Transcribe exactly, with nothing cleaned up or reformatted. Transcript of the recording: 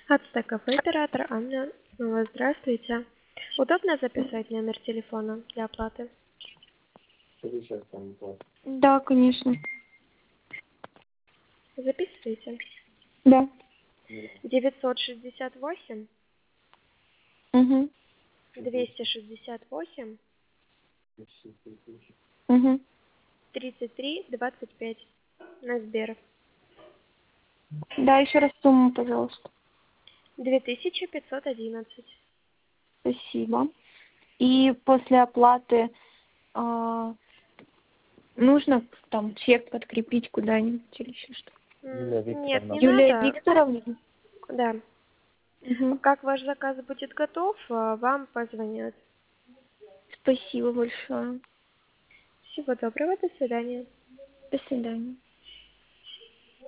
Ацтеков оператор Анна. Ну, здравствуйте. Удобно записать номер телефона для оплаты? Да, конечно. Записывайте. Да. девятьсот шестьдесят восемь Угу. двести шестьдесят восемь Угу. тридцать три двадцать пять на Сбер. Да, еще раз сумму, пожалуйста. две тысячи пятьсот одиннадцать. Спасибо. И после оплаты а, нужно там чек подкрепить куда-нибудь или еще что? М, Нет, не Юлия надо. Викторовна? Да. Угу. Как ваш заказ будет готов, а, вам позвонят. Спасибо большое. Всего доброго, до свидания. До свидания.